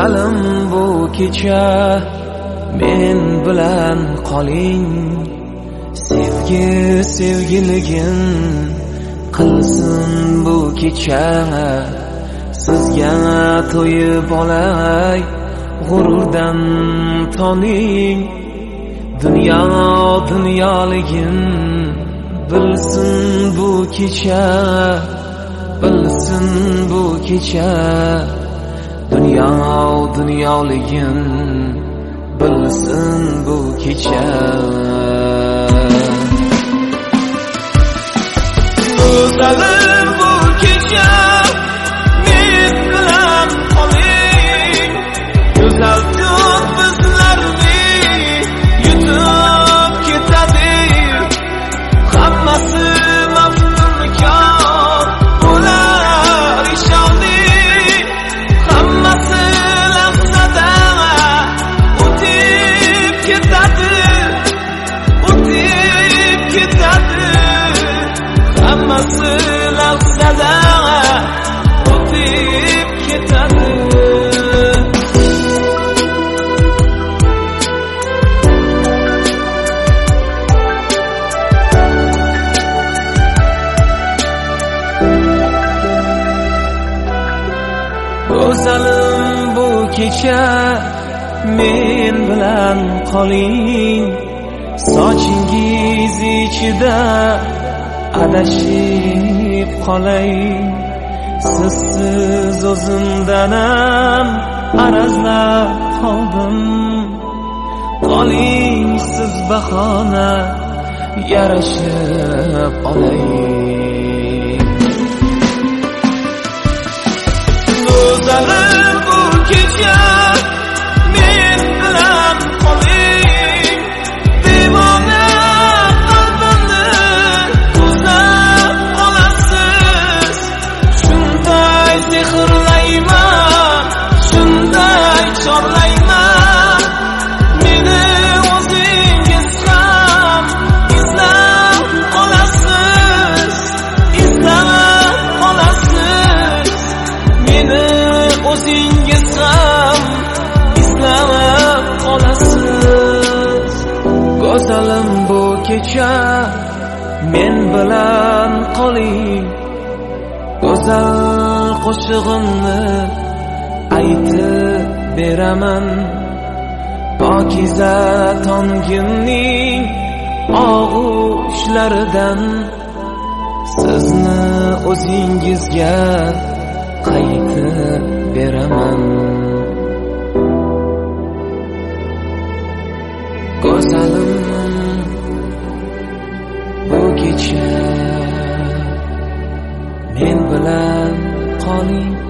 Go'zalim bu kecha men bilan qoling, sevgi sevgiligin qilsin bu kecha. Sizga to'yib olay, g'ururdan toning, dunyo dunyoligin bilsin bu kecha, bilsin bu kecha. Dunyo dunyoligin bilsin bu kecha. Go'zalim bu kecha men bilan qoling, go'zal kun bizlarni yutib ketadi. Hammasi maftunkor bo'lar inshaalloh, hammasi lahzada o'tib ketadi, o'tib ketadi. Hammasi lahzada o'tib ketadi. Go'zalim bu kecha men bilan qoling, sochingiz ichida adashib qolay. Sizsiz o'zimdanam arazlab qoldim. Qoling siz bahona yarashib olay. Go'zalim bu kecha men bilan qoling, devona qalbimni uzab olasiz. Shunday sehrlayman, shunday chorlayman, meni o'zingiz ham izlab olasiz, izlab olasiz. Meni o'zingiz ham izlab qolasiz. Go'zalim bu kecha men bilan qoling, go'zal qo'shig'imni aytib beraman. Pokiza tongimning og'ushlaridan sizni o'zingizga qaytib beraman. Go'zalim bu kecha men bilan qoling.